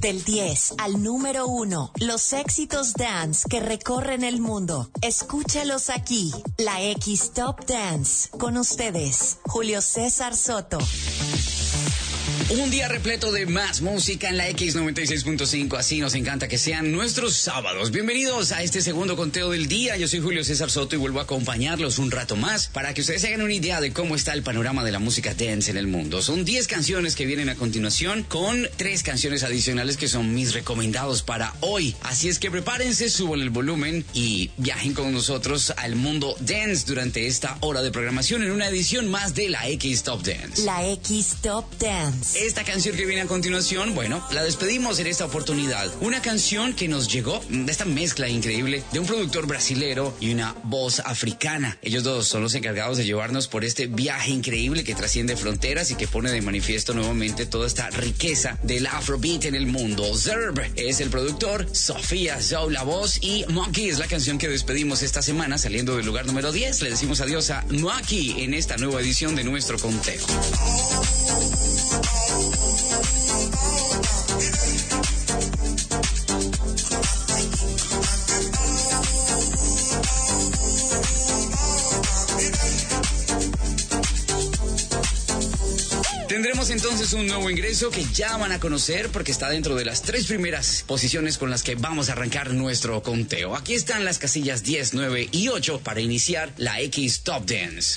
Del 10 al número 1, los éxitos dance que recorren el mundo. Escúchalos aquí, la X Top Dance. Con ustedes, Julio César Soto. Un día repleto de más música en la X96.5, así nos encanta que sean nuestros sábados. Bienvenidos a este segundo conteo del día. Yo soy Julio César Soto y vuelvo a acompañarlos un rato más para que ustedes se hagan una idea de cómo está el panorama de la música dance en el mundo. Son 10 canciones que vienen a continuación con 3 canciones adicionales que son mis recomendados para hoy. Así es que prepárense, suban el volumen y viajen con nosotros al mundo dance durante esta hora de programación en una edición más de la X Top Dance. La X Top Dance. Esta canción que viene a continuación, bueno, la despedimos en esta oportunidad. Una canción que nos llegó de esta mezcla increíble de un productor brasilero y una voz africana. Ellos dos son los encargados de llevarnos por este viaje increíble que trasciende fronteras y que pone de manifiesto nuevamente toda esta riqueza del afrobeat en el mundo. Zerb es el productor, Sofía Zou la voz y Monkey es la canción que despedimos esta semana saliendo del lugar número 10. Le decimos adiós a Monkey en esta nueva edición de nuestro conteo. Tendremos entonces un nuevo ingreso que ya van a conocer porque está dentro de las 3 primeras posiciones con las que vamos a arrancar nuestro conteo. Aquí están las casillas 10, 9 y 8 para iniciar la X Top Dance.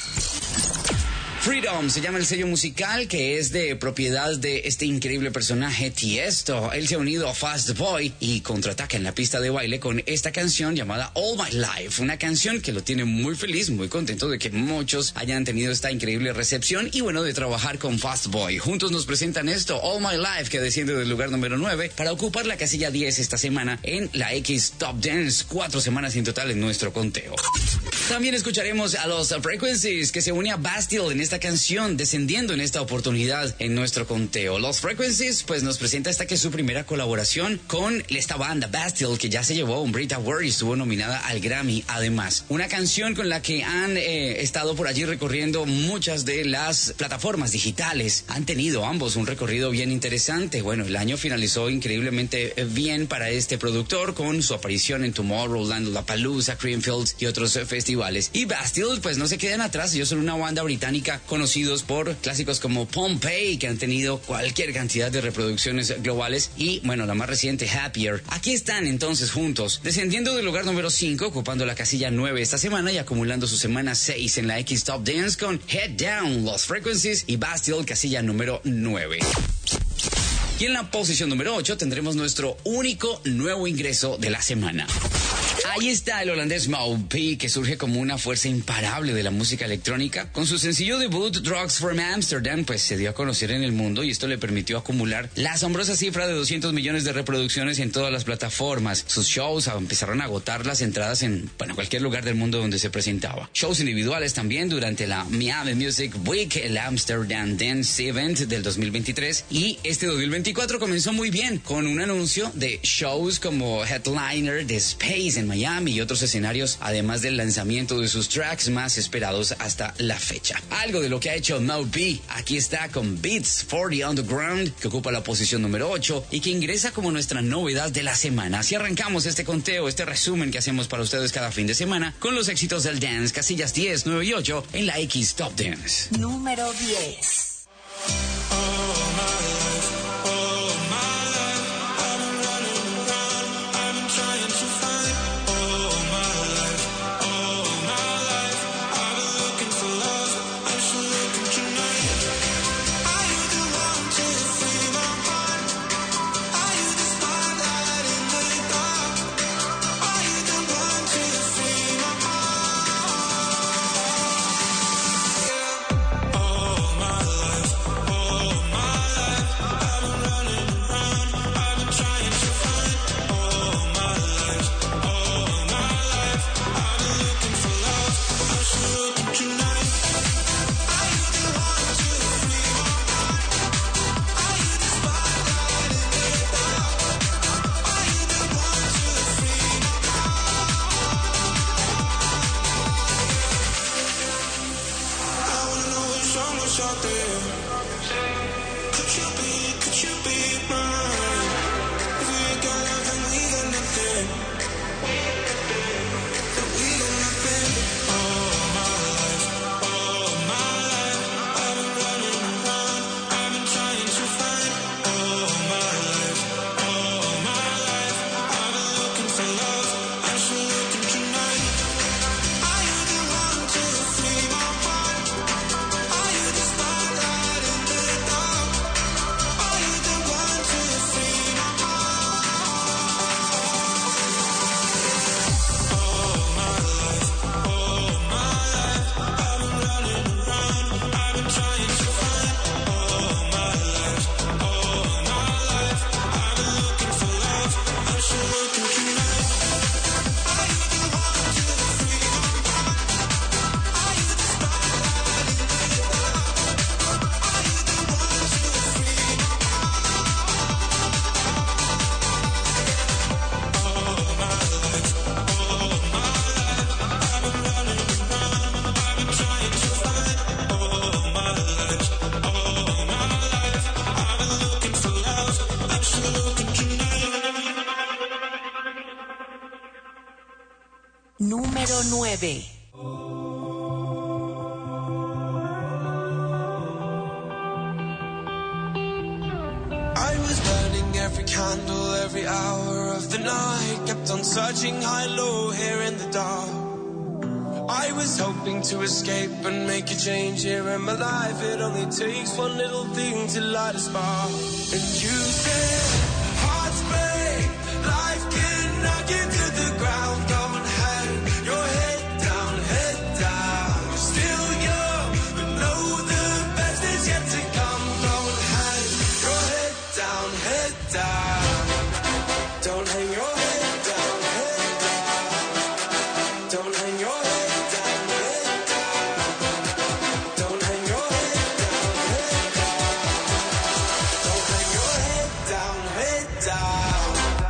Freedom se llama el sello musical que es de propiedad de este increíble personaje Tiesto. Él se ha unido a Fast Boy y contraataca en la pista de baile con esta canción llamada All My Life. Una canción que lo tiene muy feliz, muy contento de que muchos hayan tenido esta increíble recepción y bueno, de trabajar con Fast Boy. Juntos nos presentan esto, All My Life, que desciende del lugar número 9 para ocupar la casilla 10 esta semana en la X Top Dance. 4 semanas en total en nuestro conteo. También escucharemos a los Frequencies, que se une a Bastille en esta canción, descendiendo en esta oportunidad en nuestro conteo. Los Frequencies, pues nos presenta esta que es su primera colaboración con esta banda Bastille, que ya se llevó un Brit Award y estuvo nominada al Grammy. Además, una canción con la que han estado por allí recorriendo muchas de las plataformas digitales. Han tenido ambos un recorrido bien interesante. Bueno, el año finalizó increíblemente bien para este productor con su aparición en Tomorrowland, Lollapalooza, Creamfields y otros festivales. Y Bastille, pues no se quedan atrás. Ellos son una banda británica conocidos por clásicos como Pompeii, que han tenido cualquier cantidad de reproducciones globales. Y, bueno, la más reciente, Happier. Aquí están entonces juntos, descendiendo del lugar número 5, ocupando la casilla 9 esta semana y acumulando su semana 6 en la X Top Dance con Head Down, Los Frequencies y Bastille, casilla número 9. Y en la posición número 8 tendremos nuestro único nuevo ingreso de la semana. Ahí está el holandés Maupie, que surge como una fuerza imparable de la música electrónica. Con su sencillo debut, Drugs from Amsterdam, pues se dio a conocer en el mundo y esto le permitió acumular la asombrosa cifra de 200 millones de reproducciones en todas las plataformas. Sus shows empezaron a agotar las entradas en, cualquier lugar del mundo donde se presentaba. Shows individuales también durante la Miami Music Week, el Amsterdam Dance Event del 2023. Y este 2024 comenzó muy bien con un anuncio de shows como headliner de Space en Miami y otros escenarios, además del lanzamiento de sus tracks más esperados hasta la fecha. Algo de lo que ha hecho Maupie, aquí está con Beats 40 Underground, que ocupa la posición número 8 y que ingresa como nuestra novedad de la semana. Así arrancamos este conteo, este resumen que hacemos para ustedes cada fin de semana con los éxitos del dance, casillas 10, 9 y 8 en la X Top Dance. Número 10. Número 9. I was burning every candle, every hour of the night. Kept on searching high, low, here in the dark. I was hoping to escape and make a change here in my life. It only takes one little thing to light a spark. And you said, hearts break, life can knock you to the ground. Don't hang your head down, head down. You're still young, but know the best is yet to come. Don't hang your head down, head down. Don't hang your head down, head down. Don't hang your head down, head down. Don't hang your head down, head down. Don't hang your head down, head down.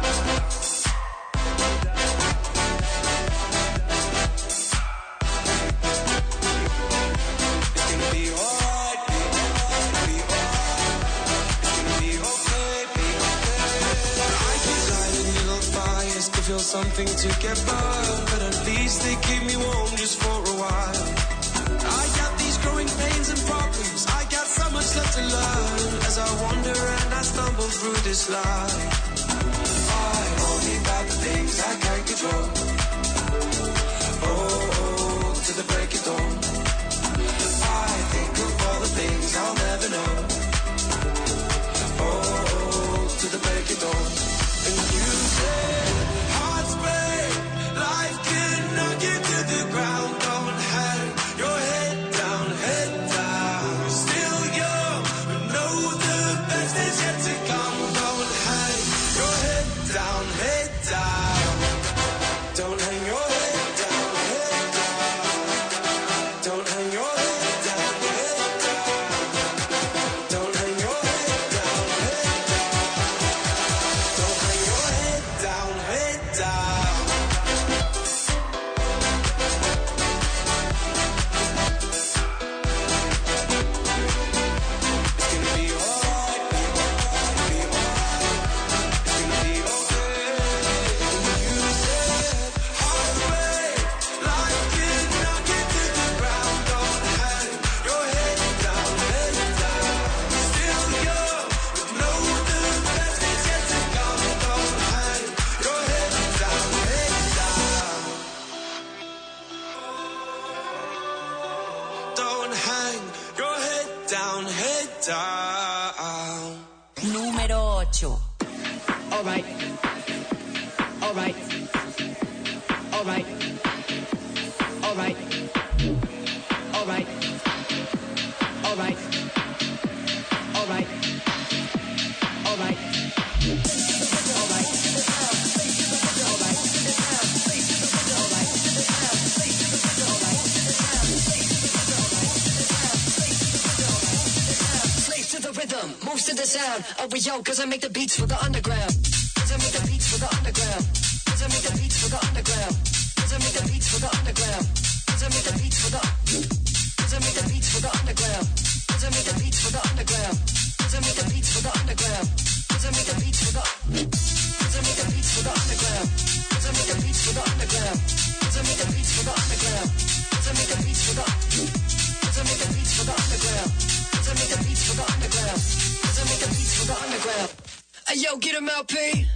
It's gonna be alright, be alright, be alright. It's gonna be okay, be okay. I keep lighting little fires to feel something to get burned, but at least they keep me warm just for a while. I got these growing pains and problems. I got so much left to learn as I wander and I stumble through this life. I worry about the things I can't control. Oh, to the break of dawn. I think of all the things I'll never know. Oh, to the break of dawn. And you said, hearts break, life can knock you to the ground. Don't hang your head down, head down. You're still young, but know the best is yet to come. Don't hang your head down, head down. Don't hang your head down, head down. Don't hang your head down, head down. Don't hang your head down, head down. Don't hang your head down, head down. It's gonna be alright, be alright, be alright. It's gonna be okay. And you said, hearts break, life can knock you to the ground. Don't hang your head down, head down. You're still young, but know the best is yet to come. Don't hang your head down, head down. Don't hang your head down, head down. Número 8. Alright. Alright. Alright. Alright. Alright. Alright. Alright. Alright. Slave to the rhythm, moves to the sound. Oh, we yo, cause I make the beats for the underground. Cause I make the beats for the underground. Cause I make the beats for the underground. Cause I make the beats for the underground. Cause I make the beats for the Cause I make the beats for the underground. Cause I make the beats for the underground. Cause I make the beats for the underground. Cause I make the beats for the Cause I make the beats for the underground. Cause I make the beats for the underground. Cause I make the beats for the underground. Cause I make the beats for the Cause I make the beats for the underground. Cause I make the beats for the underground. Cause I make the beats for the underground. Hey yo, get him out, P.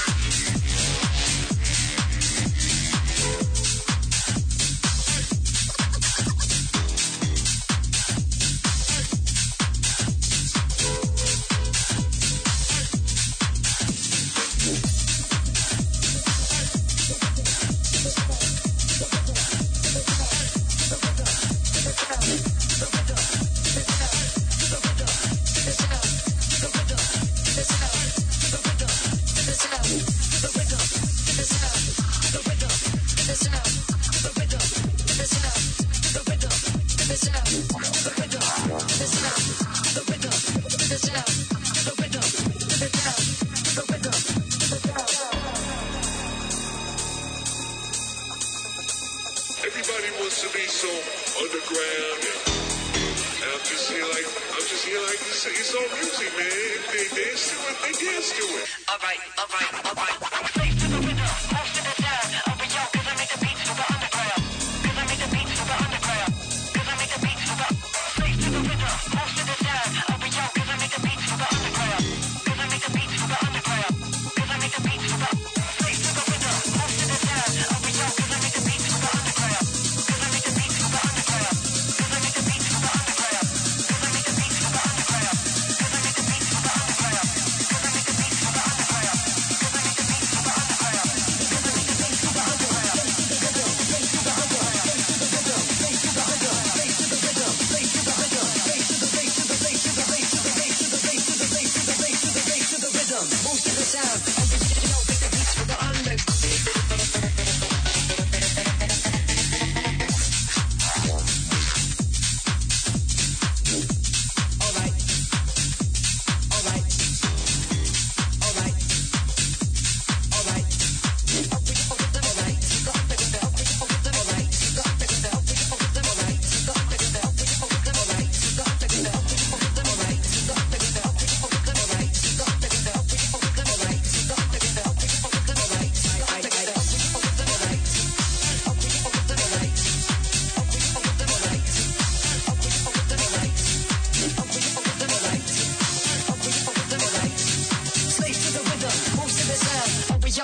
Everybody wants to be so underground, and I'm just here like it's all music, man. If they dance to it, they dance to it. All right. Slave to the rhythm, most of the sound. Oh, we yo, cause I make the beats for the underground.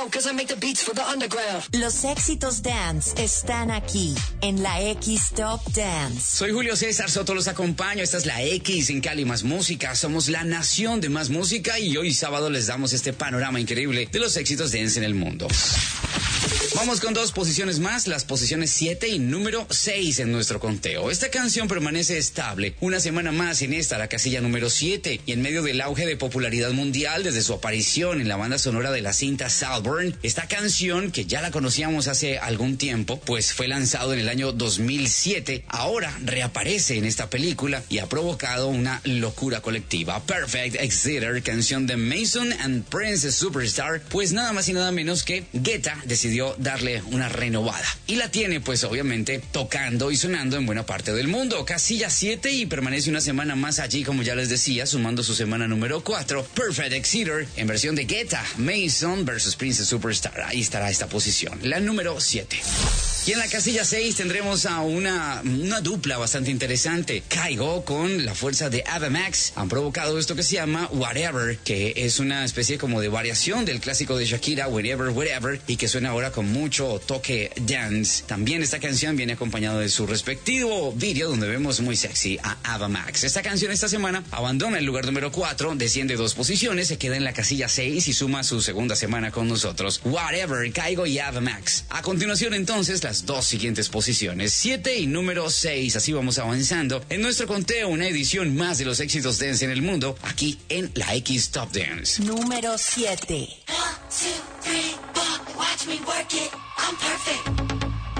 yo, cause I make the beats for the underground. Los éxitos dance están aquí en la X Top Dance. Soy Julio César Soto, los acompaño. Esta es la X en Cali Más Música. Somos la nación de más música y hoy sábado les damos este panorama increíble de los éxitos dance en el mundo. Vamos con 2 posiciones más, las posiciones 7 y número 6 en nuestro conteo. Esta canción permanece estable una semana más en la casilla número 7, y en medio del auge de popularidad mundial desde su aparición en la banda sonora de la cinta Saltburn, esta canción, que ya la conocíamos hace algún tiempo, pues fue lanzado en el año 2007, ahora reaparece en esta película y ha provocado una locura colectiva. Perfect Exciter, canción de Mason and Prince Superstar, pues nada más y nada menos que Guetta decidió darle una renovada. Y la tiene pues obviamente tocando y sonando en buena parte del mundo. Casilla 7 y permanece una semana más allí, como ya les decía, sumando su semana número 4. Perfect Exciter en versión de Guetta, Mason vs Prince Superstar. Ahí estará esta posición, la número 7. Y en la casilla 6 tendremos a una dupla bastante interesante. Kygo con la fuerza de Ava Max han provocado esto que se llama Whatever, que es una especie como de variación del clásico de Shakira, Wherever, Wherever, y que suena ahora con mucho toque dance. También esta canción viene acompañado de su respectivo video donde vemos muy sexy a Ava Max. Esta canción esta semana abandona el lugar número 4, desciende 2 posiciones, se queda en la casilla 6 y suma su segunda semana con nosotros. Whatever, Kygo y Ava Max. A continuación entonces las 2 siguientes posiciones, 7 y número 6. Así vamos avanzando en nuestro conteo, una edición más de los éxitos dance en el mundo, aquí en la X Top Dance. Número 7. 1, 2, 3, 4, watch me work it, I'm perfect.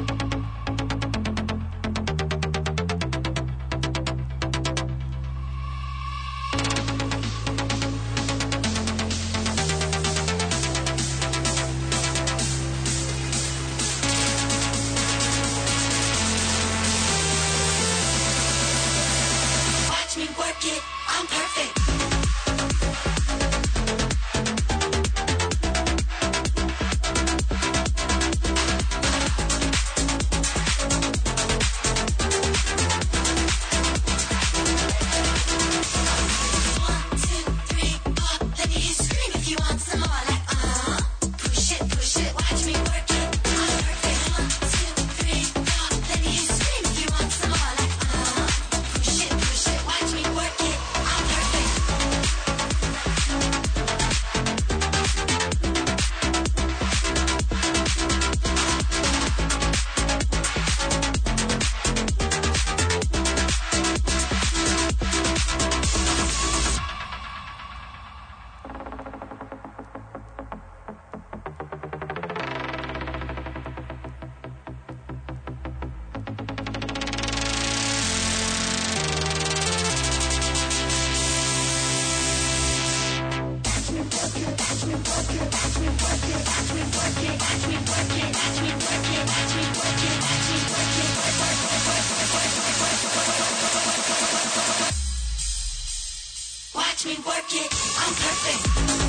I'm perfect. Watch me work it, I'm perfect.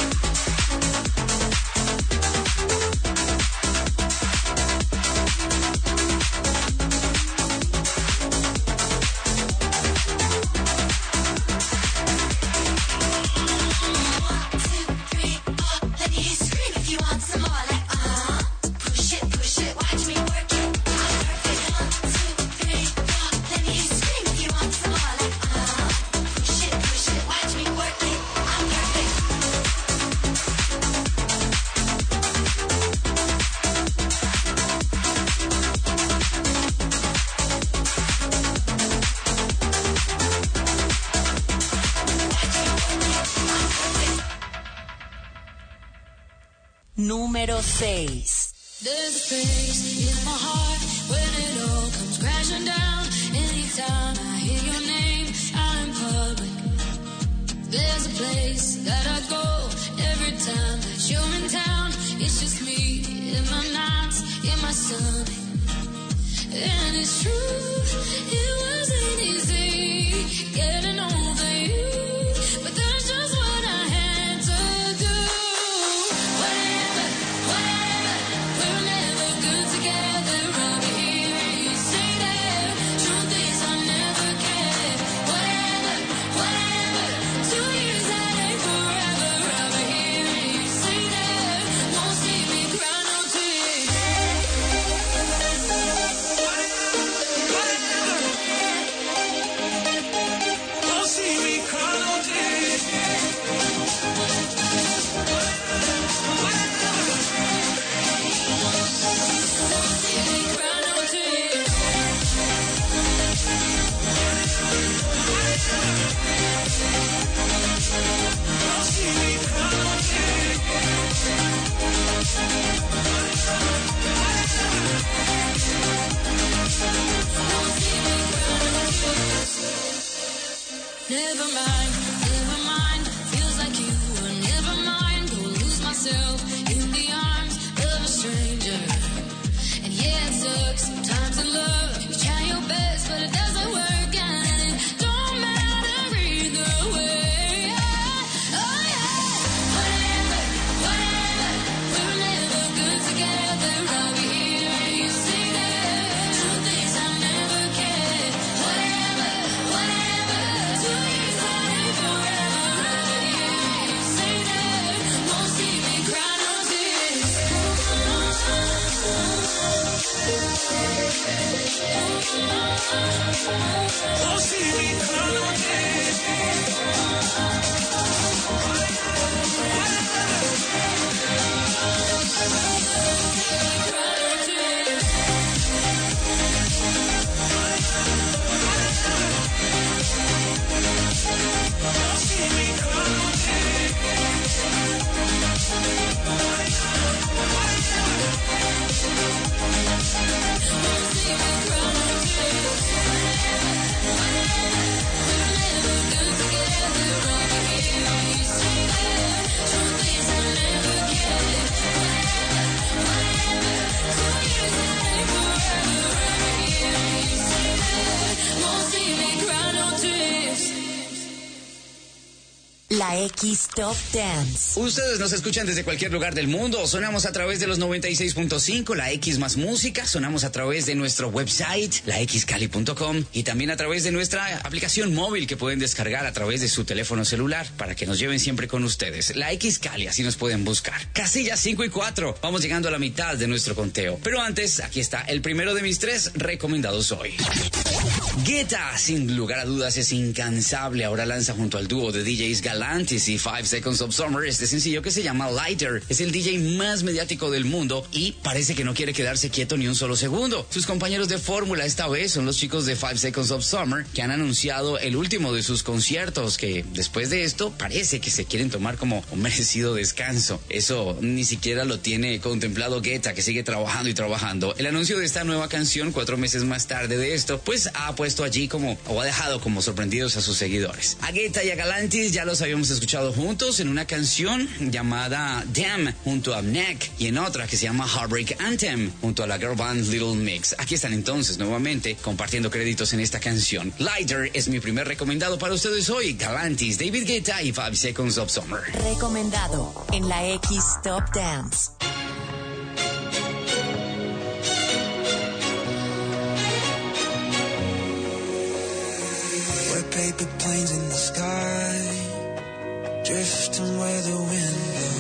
Número 6. There's a place in my heart when it all comes crashing down. Anytime I hear your name out in public. There's a place that I go every time that you're in town. It's just me in my nights, in my sun. And it's true, it wasn't easy getting over you, but that's just what I had to do. Whatever, we're never good together. I'll be here and you say that. Truth is I never cared. Whatever, 2 years that ain't forever. I'll be here and you say that. Won't see Won't see me cry no tears. La X Top Dance. Ustedes nos escuchan desde cualquier lugar del mundo. Sonamos a través de los 96.5, la X más música. Sonamos a través de nuestro website, laxcali.com, y también a través de nuestra aplicación móvil que pueden descargar a través de su teléfono celular para que nos lleven siempre con ustedes. La X Cali, así nos pueden buscar. Casillas 5 y 4. Vamos llegando a la mitad de nuestro conteo. Pero antes, aquí está el primero de mis 3 recomendados hoy. Guetta, sin lugar a dudas, es incansable. Ahora lanza junto al dúo de DJs Galantis y 5 Seconds of Summer este sencillo que se llama Lighter. Es el DJ más mediático del mundo y parece que no quiere quedarse quieto ni un solo segundo. Sus compañeros de fórmula esta vez son los chicos de 5 Seconds of Summer, que han anunciado el último de sus conciertos, que después de esto parece que se quieren tomar como un merecido descanso. Eso ni siquiera lo tiene contemplado Guetta, que sigue trabajando y trabajando. El anuncio de esta nueva canción 4 meses más tarde de esto, pues ha puesto allí ha dejado como sorprendidos a sus seguidores. A Guetta y a Galantis ya los habíamos escuchado juntos en una canción llamada Damn junto a Neck y en otra que se llama Heartbreak Anthem junto a la girl band Little Mix. Aquí están entonces nuevamente compartiendo créditos en esta canción. Lighter es mi primer recomendado para ustedes hoy. Galantis, David Guetta y 5 Seconds of Summer. Recomendado en la X Top Dance. Paper planes in the sky, drifting where the wind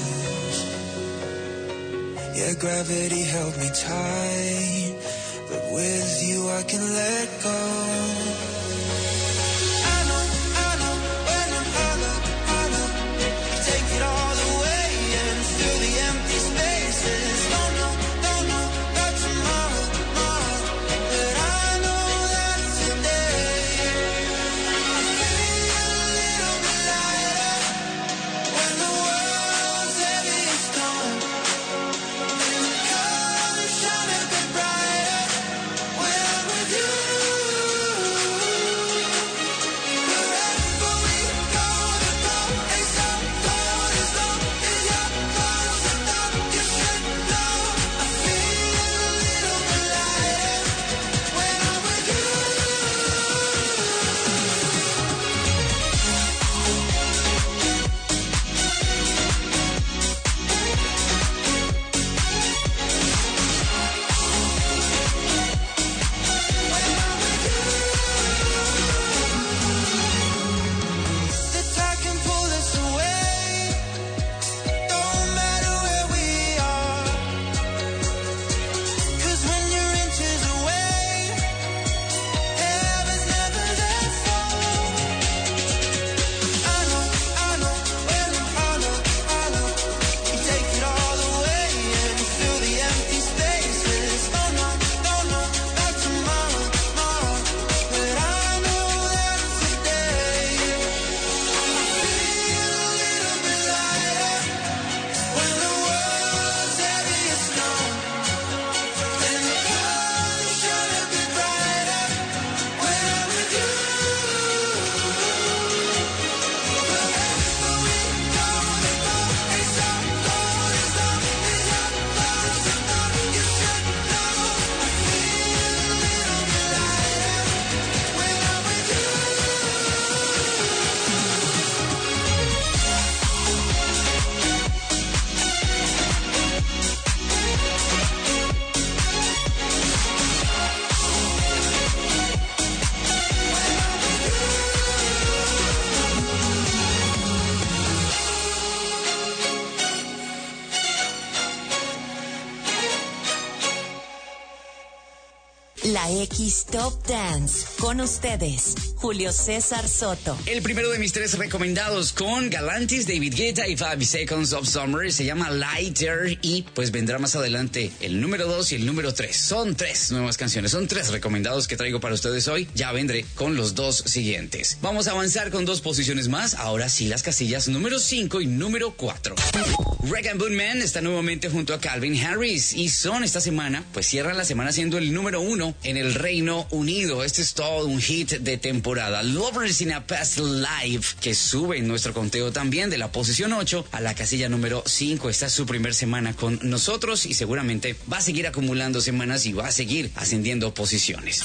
blows. Yeah, gravity held me tight, but with you I can let go. la X Top Dance. Con ustedes, Julio César Soto. El primero de mis 3 recomendados con Galantis, David Guetta y 5 Seconds of Summer se llama Lighter, y pues vendrá más adelante el número 2 y el número 3. Son 3 nuevas canciones, son 3 recomendados que traigo para ustedes hoy. Ya vendré con los 2 siguientes. Vamos a avanzar con 2 posiciones más. Ahora sí, las casillas número 5 y número 4. Rag & Bone Man está nuevamente junto a Calvin Harris y son esta semana, pues cierran la semana siendo el número 1 en el Reino Unido. Este es todo un hit de temporada. Lovers in a Past Life, que sube en nuestro conteo también de la posición 8 a la casilla número 5. Esta es su primer semana con nosotros y seguramente va a seguir acumulando semanas y va a seguir ascendiendo posiciones.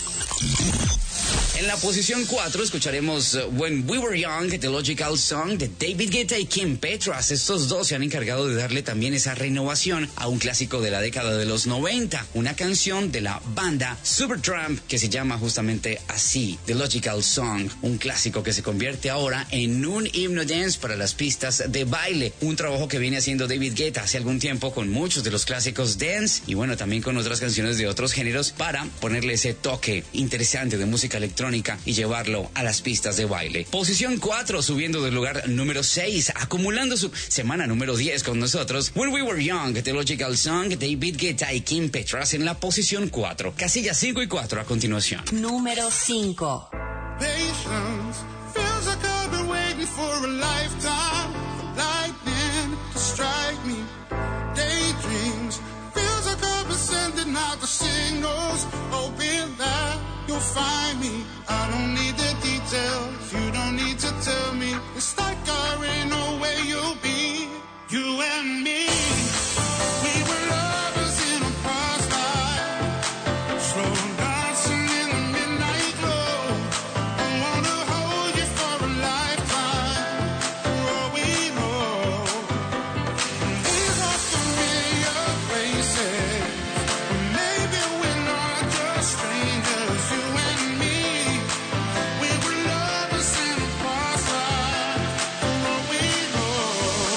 En la posición 4 escucharemos When We Were Young, The Logical Song de David Guetta y Kim Petras. Estos dos se han encargado de darle también esa renovación a un clásico de la década de los 90, una canción de la banda Supertramp que se llama justamente así, The Logical Song, un clásico que se convierte ahora en un himno dance para las pistas de baile, un trabajo que viene haciendo David Guetta hace algún tiempo con muchos de los clásicos dance y bueno, también con otras canciones de otros géneros para ponerle ese toque interesante de música electrónica y llevarlo a las pistas de baile. Posición 4, subiendo del lugar número 6, acumulando su semana número 10 con nosotros. When We Were Young, The Logical Song, David Guetta y Kim Petras en la posición 4. Casillas 5 y 4 a continuación. Número 5. Patience feels like I've been waiting for a lifetime. Lightning to strike me. Daydreams feels like I've been sending out the signals, hoping that you'll find me. I don't need the details, you don't need to tell me. It's like I already know where you'll be. You and me, we were lovers in a past life, slow dancing in the midnight glow. I wanna hold you for a lifetime, for all we know. These are familiar places, but maybe we're not just strangers. You and me, we were lovers in a past life, for all we know.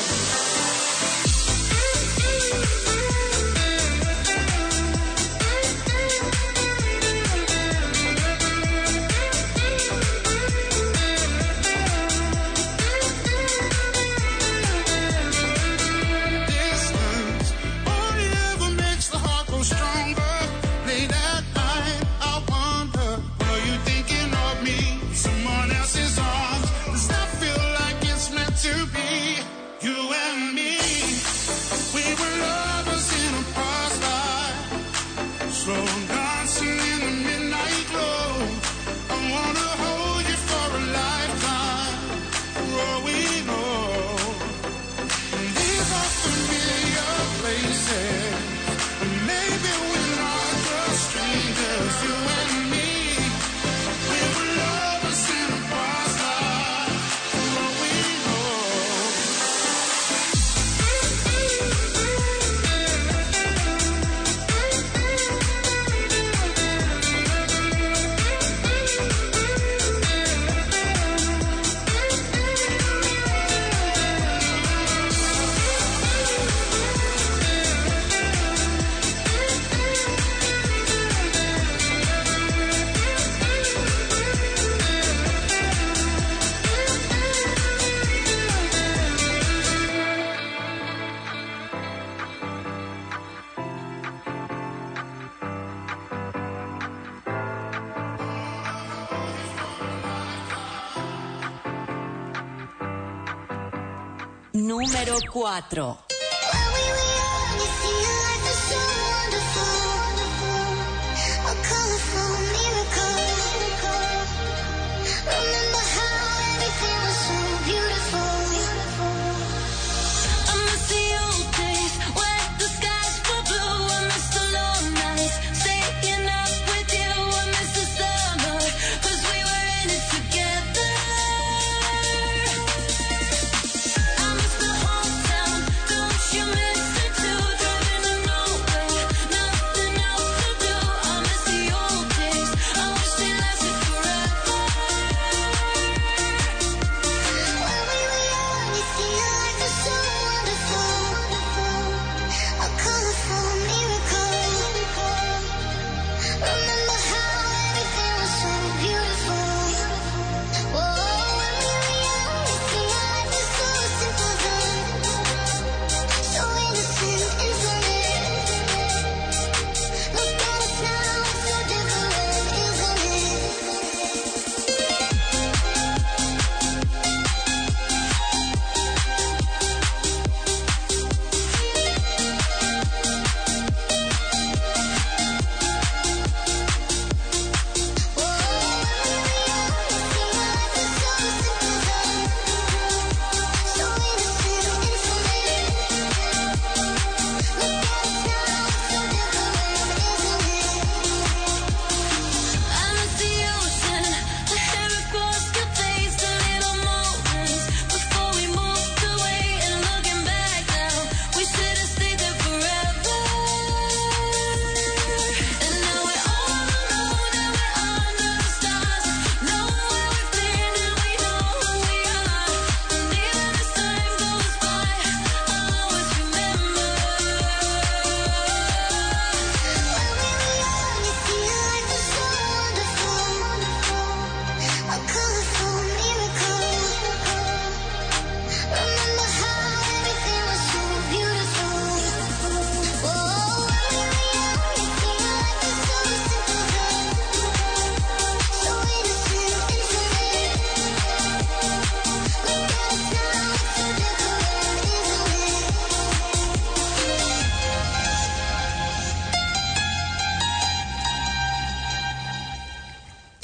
Distance only ever makes the heart grow stronger. Late at night, I wonder, were you thinking of me? Someone else's arms. Does that feel like it's meant to be? You and me, we were lovers in a past life, slow dancing in the midnight glow. I wanna hold you for a lifetime, for all we know. These are familiar places, and maybe we're not just strangers. You and me, we were lovers in a past life, for all we know. Número 4. When we were young, it seemed like the so wonderful, a colorful miracle. Remember how everything was so beautiful. I miss the old days when the skies were blue. I miss the long nights staying up with you. I miss the summer 'cause we were in it together. I miss the hometown, the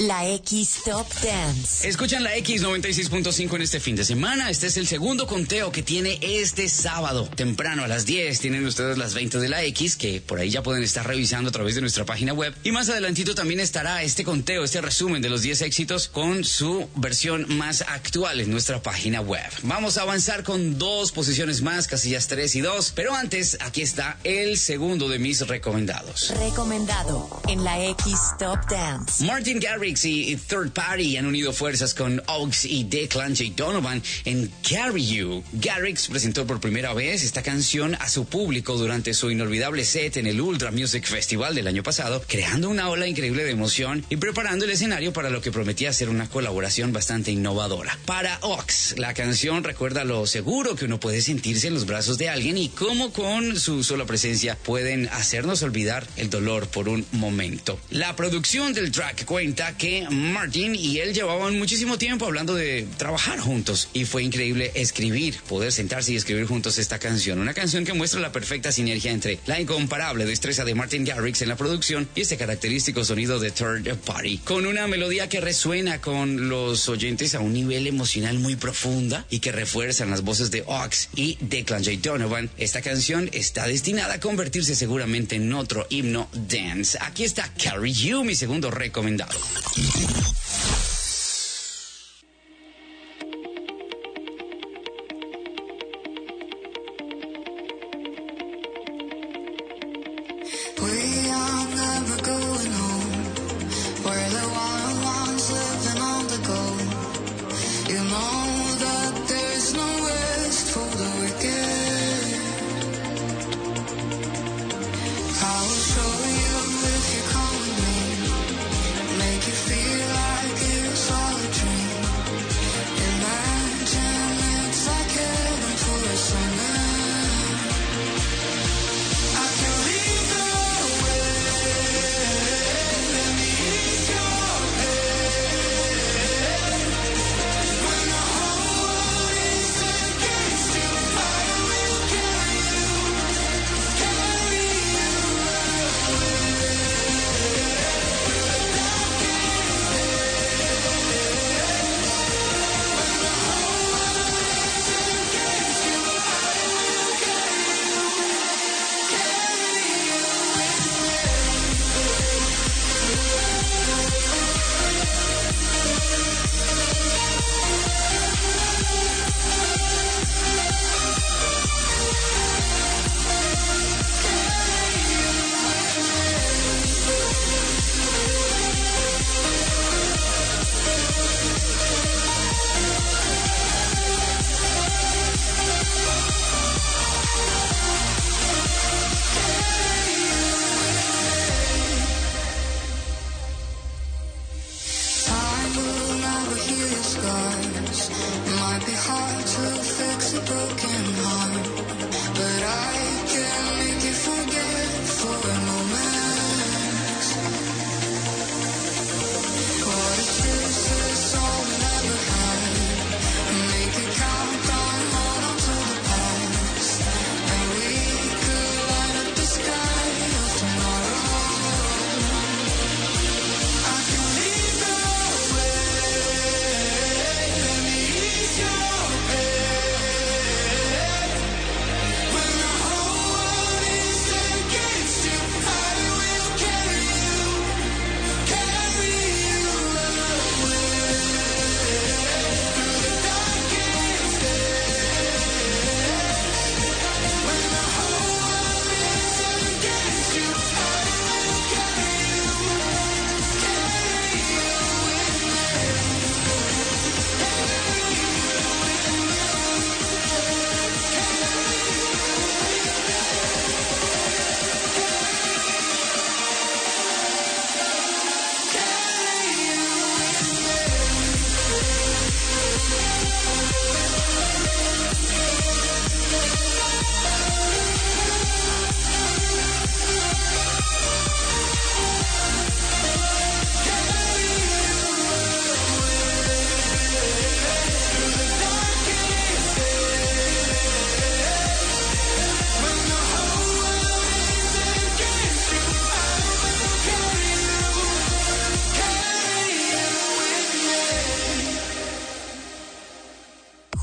la X Top Dance. Escuchan la X96.5 en este fin de semana. Este es el segundo conteo que tiene este sábado. Temprano a las 10 tienen ustedes las 20 de la X, que por ahí ya pueden estar revisando a través de nuestra página web. Y más adelantito también estará este conteo, este resumen de los 10 éxitos con su versión más actual en nuestra página web. Vamos a avanzar con 2 posiciones más, casillas 3 y 2. Pero antes, aquí está el segundo de mis recomendados. Recomendado en la X Top Dance. Martin Garrix y Third Party han unido fuerzas con Oaks y Declan J. Donovan en Carry You. Garrix presentó por primera vez esta canción a su público durante su inolvidable set en el Ultra Music Festival del año pasado, creando una ola increíble de emoción y preparando el escenario para lo que prometía ser una colaboración bastante innovadora. Para Oaks, la canción recuerda lo seguro que uno puede sentirse en los brazos de alguien y cómo con su sola presencia pueden hacernos olvidar el dolor por un momento. La producción del track cuenta que Martin y él llevaban muchísimo tiempo hablando de trabajar juntos y fue increíble poder sentarse y escribir juntos esta canción. Una canción que muestra la perfecta sinergia entre la incomparable destreza de Martin Garrix en la producción y este característico sonido de Third Party, con una melodía que resuena con los oyentes a un nivel emocional muy profunda y que refuerzan las voces de Oaks y Declan J. Donovan. Esta canción está destinada a convertirse seguramente en otro himno dance. Aquí está Carry You, mi segundo recomendado.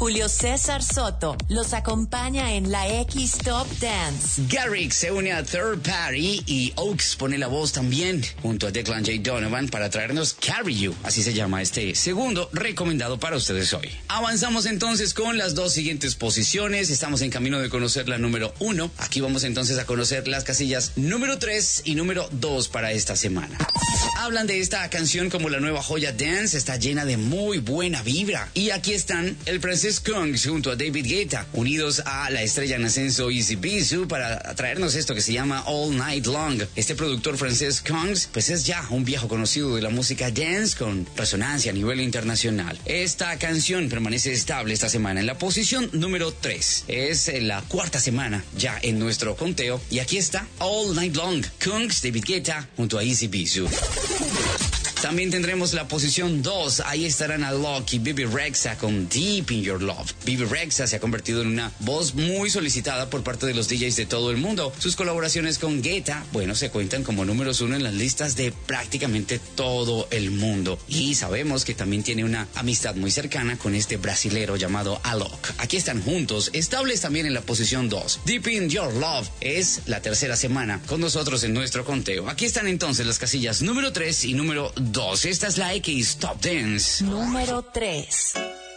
Julio César Soto los acompaña en la X Top Dance. Garrick se une a Third Party y Oaks pone la voz también junto a Declan J. Donovan para traernos Carry You, así se llama este segundo recomendado para ustedes hoy. Avanzamos entonces con las dos siguientes posiciones, estamos en camino de conocer la número 1, aquí vamos entonces a conocer las casillas número 3 y número 2 para esta semana. Hablan de esta canción como la nueva joya dance, está llena de muy buena vibra. Y aquí están el francés Kungs junto a David Guetta, unidos a la estrella en ascenso Easy Bizu para traernos esto que se llama All Night Long. Este productor francés Kungs, pues es ya un viejo conocido de la música dance con resonancia a nivel internacional. Esta canción permanece estable esta semana en la posición número 3. Es la cuarta semana ya en nuestro conteo. Y aquí está All Night Long, Kungs, David Guetta junto a Easy Bizu. También tendremos la posición 2, ahí estarán Alok y Bebe Rexha con Deep in Your Love. Bebe Rexha se ha convertido en una voz muy solicitada por parte de los DJs de todo el mundo. Sus colaboraciones con Guetta, bueno, se cuentan como números 1 en las listas de prácticamente todo el mundo. Y sabemos que también tiene una amistad muy cercana con este brasilero llamado Alok. Aquí están juntos, estables también en la posición 2. Deep in Your Love es la tercera semana con nosotros en nuestro conteo. Aquí están entonces las casillas número 3 y número 2. Esta es la X Top Dance. Número 3.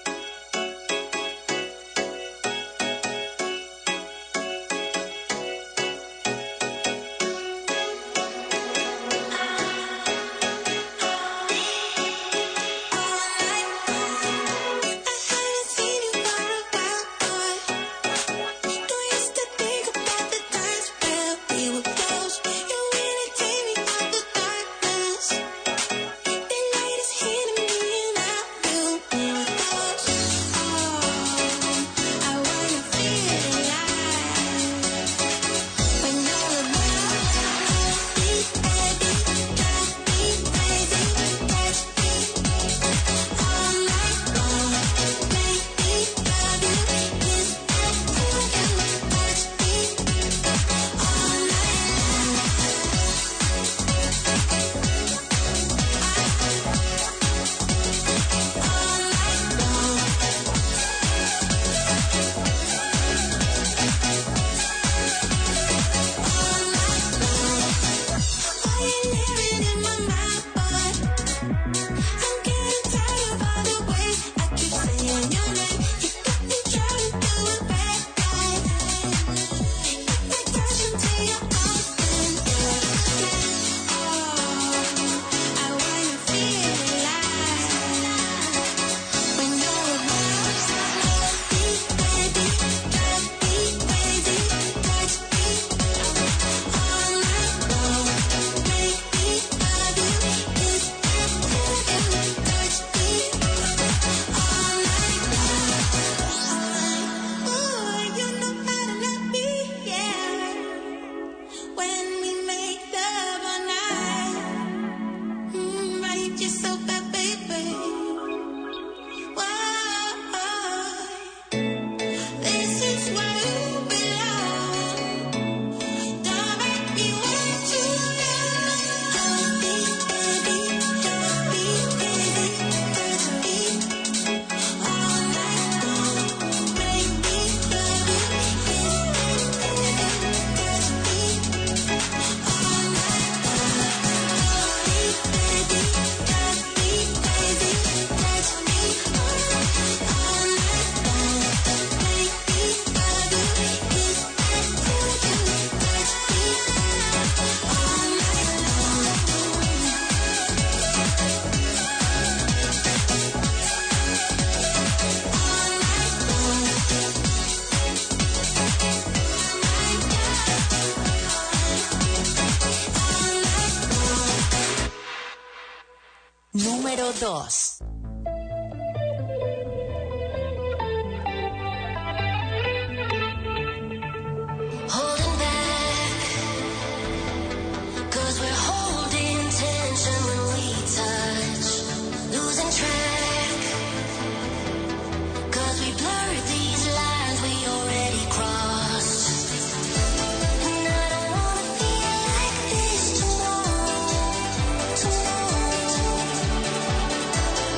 Número 2. Holding back, 'cause we're holding tension when we touch, losing track, 'cause we blurred these lines we already crossed. And I don't wanna feel like this tomorrow.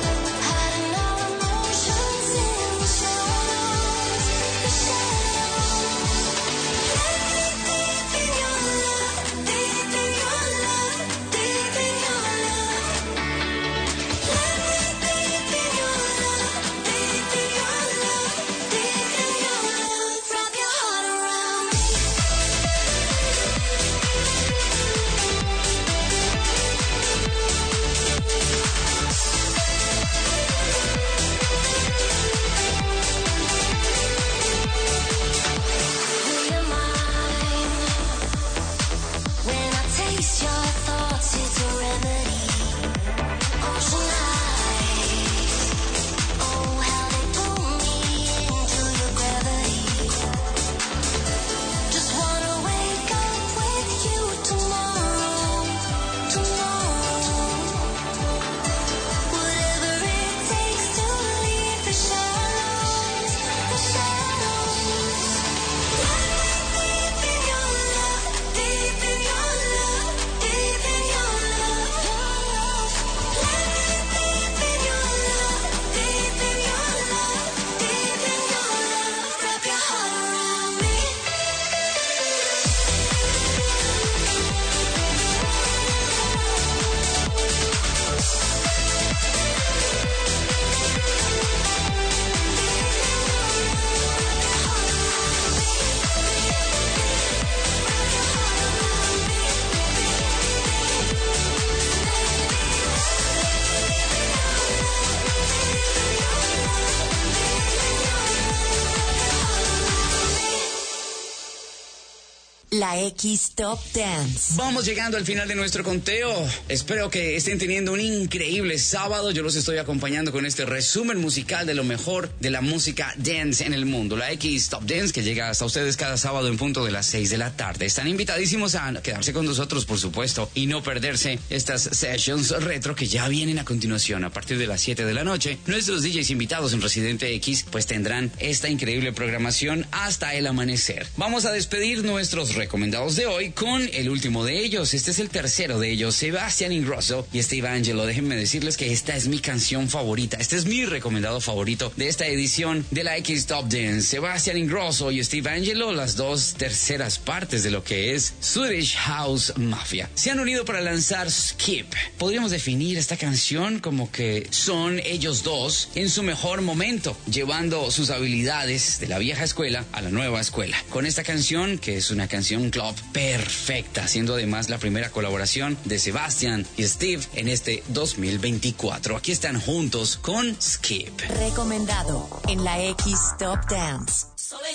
La X Top Dance. Vamos llegando al final de nuestro conteo. Espero que estén teniendo un increíble sábado. Yo los estoy acompañando con este resumen musical de lo mejor de la música dance en el mundo. La X Top Dance, que llega hasta ustedes cada sábado en punto de las 6 de la tarde. Están invitadísimos a quedarse con nosotros, por supuesto, y no perderse estas sessions retro que ya vienen a continuación a partir de las 7 de la noche. Nuestros DJs invitados en Residente X pues tendrán esta increíble programación hasta el amanecer. Vamos a despedir nuestros recomendados de hoy con el último de ellos. Este es el tercero de ellos, Sebastian Ingrosso y Steve Angelo. Déjenme decirles que esta es mi canción favorita. Este es mi recomendado favorito de esta edición de la X Top Dance. Sebastian Ingrosso y Steve Angelo, las dos terceras partes de lo que es Swedish House Mafia, se han unido para lanzar Skip. Podríamos definir esta canción como que son ellos dos en su mejor momento, llevando sus habilidades de la vieja escuela a la nueva escuela. Con esta canción, que es una canción club perfecta, siendo además la primera colaboración de Sebastian y Steve en este 2024. Aquí están juntos con Skip. Recomendado en la X Top Dance.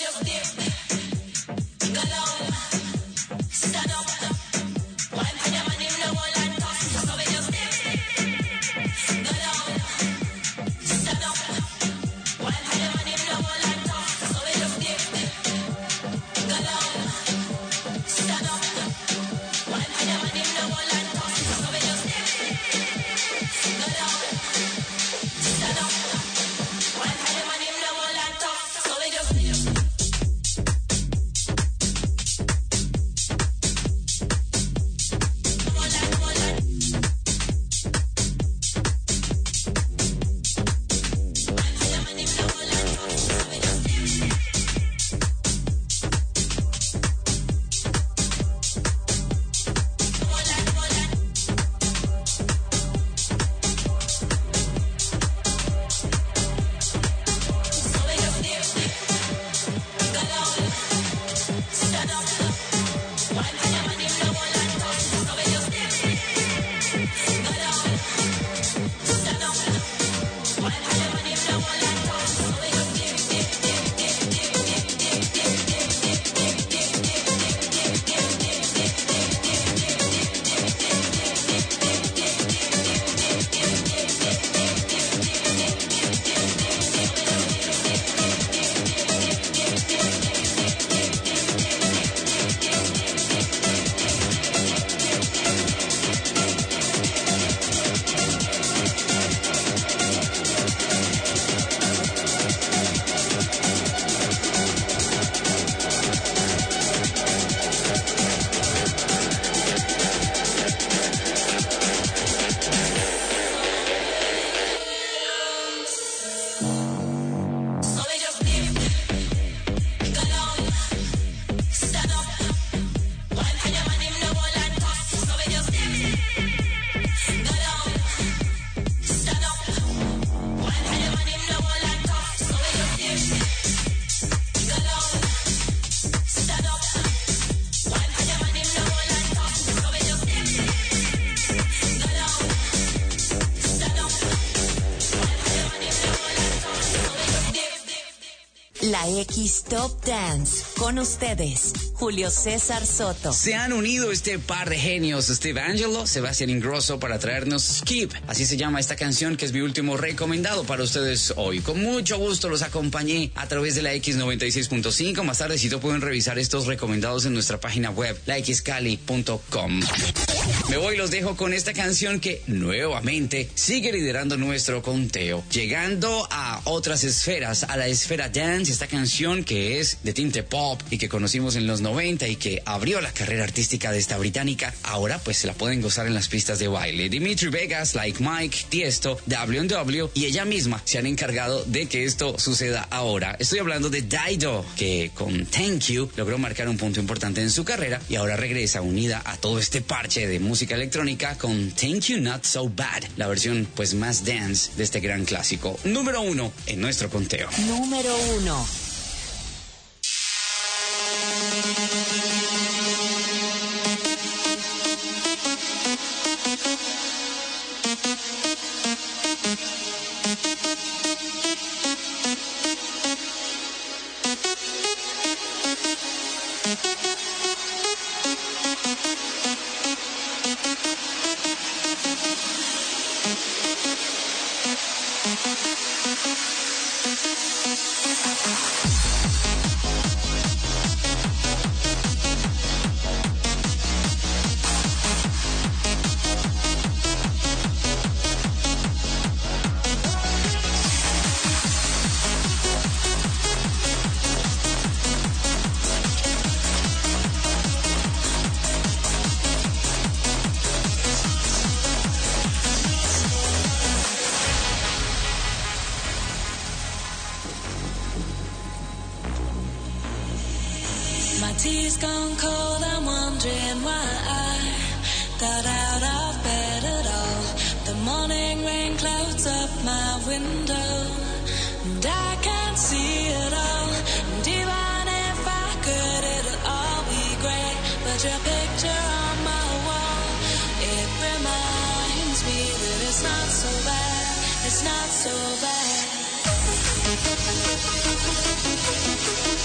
La X Top Dance. Con ustedes, Julio César Soto. Se han unido este par de genios, Steve Angelo, Sebastian Ingrosso, para traernos Skip. Así se llama esta canción, que es mi último recomendado para ustedes hoy. Con mucho gusto los acompañé a través de la X96.5. Más tardecito pueden revisar estos recomendados en nuestra página web, laxcali.com. Me voy y los dejo con esta canción que nuevamente sigue liderando nuestro conteo, llegando a otras esferas, a la esfera dance. Esta canción que es de tinte pop y que conocimos en los 90 y que abrió la carrera artística de esta británica, ahora pues se la pueden gozar en las pistas de baile. Dimitri Vegas, Like Mike, Tiesto, W&W y ella misma se han encargado de que esto suceda ahora. Estoy hablando de Dido, que con Thank You logró marcar un punto importante en su carrera y ahora regresa unida a todo este parche de música electrónica con Thank You Not So Bad, la versión pues más dance de este gran clásico. Número 1 en nuestro conteo. Número 1. body's gone cold. I'm wondering why I got out of bed at all. The morning rain clouds up my window, and I can't see it all. And even if I could, it'll all be great. But your picture on my wall, it reminds me that it's not so bad. It's not so bad.